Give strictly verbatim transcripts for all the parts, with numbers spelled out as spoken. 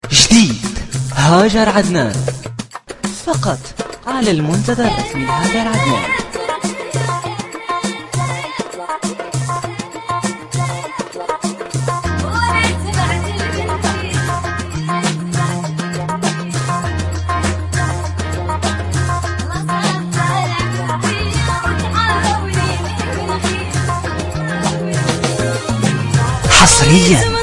جديد هاجر عدنان فقط على المنتدى الرسمي هاجر عدنان. حصريا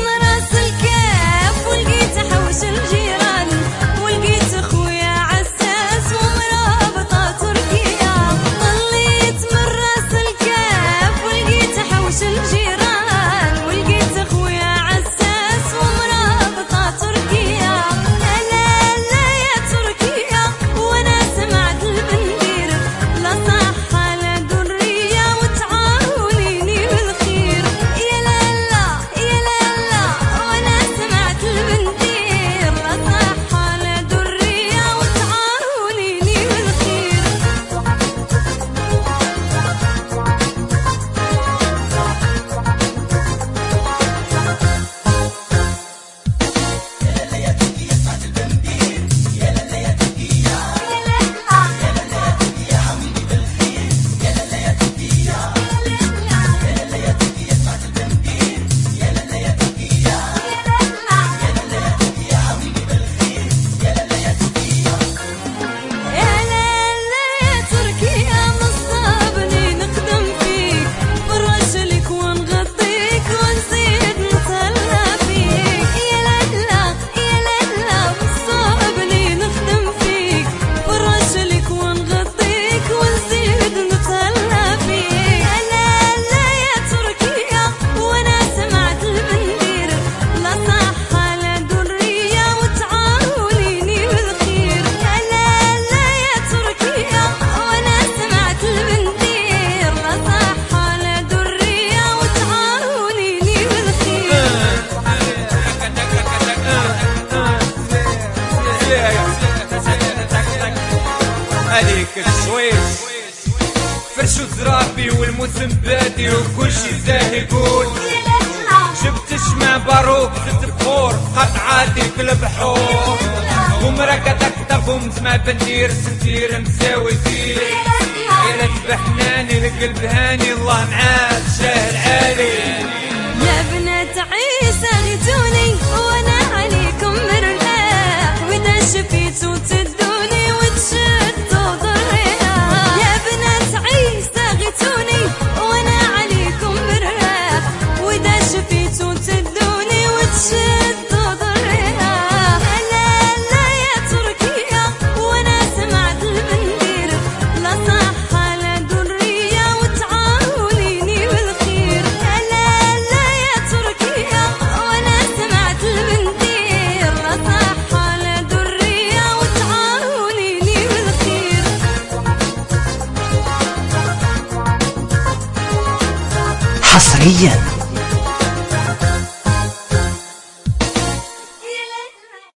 عليك الشويش فرشو زرابي والموسم بادي وكل شي زاهي يقول جبت شمع باروك ست بخور قطعاتي في البحور ومراكا تكتب ومسمع بندير سنتير مساوي فيه يا تبحناني القلب هاني الله معاك شاهد عالي يا بنات عيسى غيتوني وانا عليكم مرتاح واذا شفيتو تدوني وتشدوا ضريها يا بنات عيسى غيتوني وانا عليكم مرتاح واذا شفيتو تدوني وتشدوا ضريها لا لا يا تركيا وانا سمعت البندير لا صح لا درية وتعاونيني بالخير لا لا يا تركيا وانا سمعت البندير لا صح لا درية وتعاونيني بالخير. حصريا